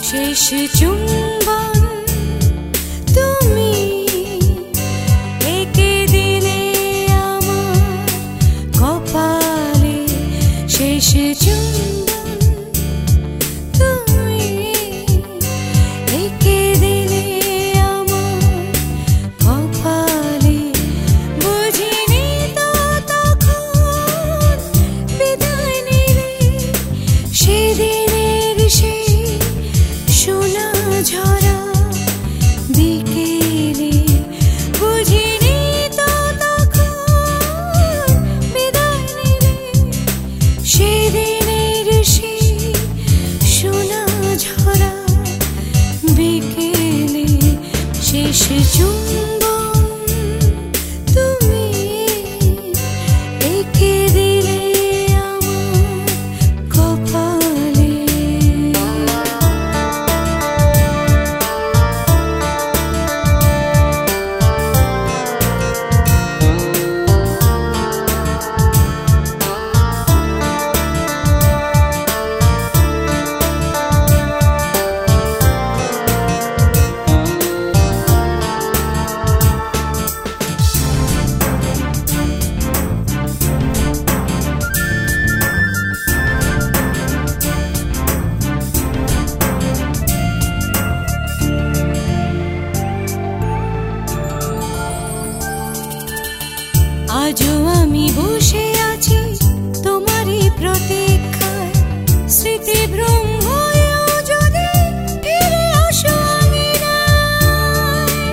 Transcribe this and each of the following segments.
শেষ চুম্বন তুমি এঁকে দিলে আমার কপালে। শেষ চুম্বন তুমি এঁকে দিলে আমার কপালে। বুঝিনি তো তখন বিদায় নিলে সেদিনের সেই সোনা ঝরা বিকেলে। বুঝিনি তো তখন বিদায় নিলে সেদিনের সেই সোনা ঝরা বিকেলে। শেষ চুম্বন তুমি এঁকে দিলে আমার কপালে। আজও আমি বসে আছি তোমারই প্রতীক্ষায়। স্মৃতিভ্রম হয়েও যদি ফিরে আসো আঙিনায়।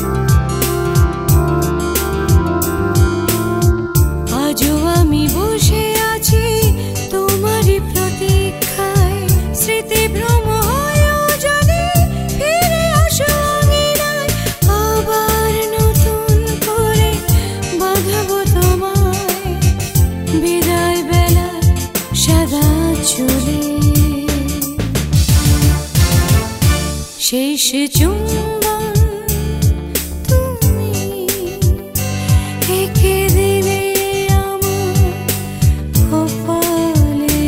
আজও আমি বসে আছি তোমারই প্রতীক্ষায়। স্মৃতিভ্রম হয়েও যদি ফিরে আসো আঙিনায়। আবার নতুন করে বাঁধাবো তোমায় বিদায় বেলায় সাদা চুলে। শেষ চুম্বন তুমি এঁকে দিলে আমার কপালে।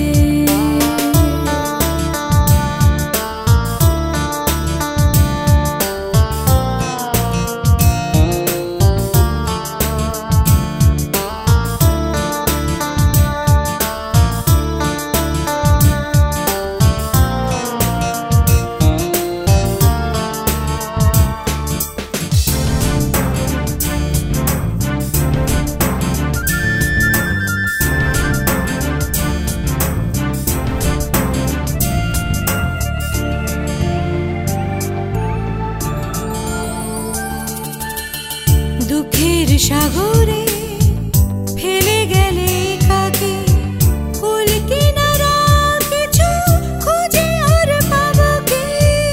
দুঃখের সাগরে ফেলে গেলে কাকে কুল কিনারা কিছু খুঁজে আর পাবো কি।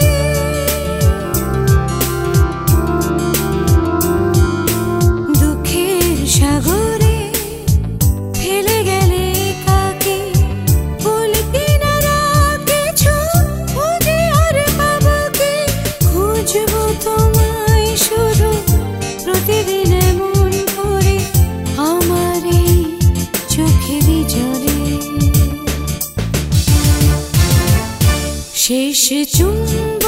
দুঃখের সাগরে ফেলে গেলে কাকে কুল কিনারা কিছু খুঁজে আর পাবো কি। খুঁজবো তোমায় শুধু প্রতিদিন এমন করে আমার এই চোখেরই জলে। শেষ চুম্বন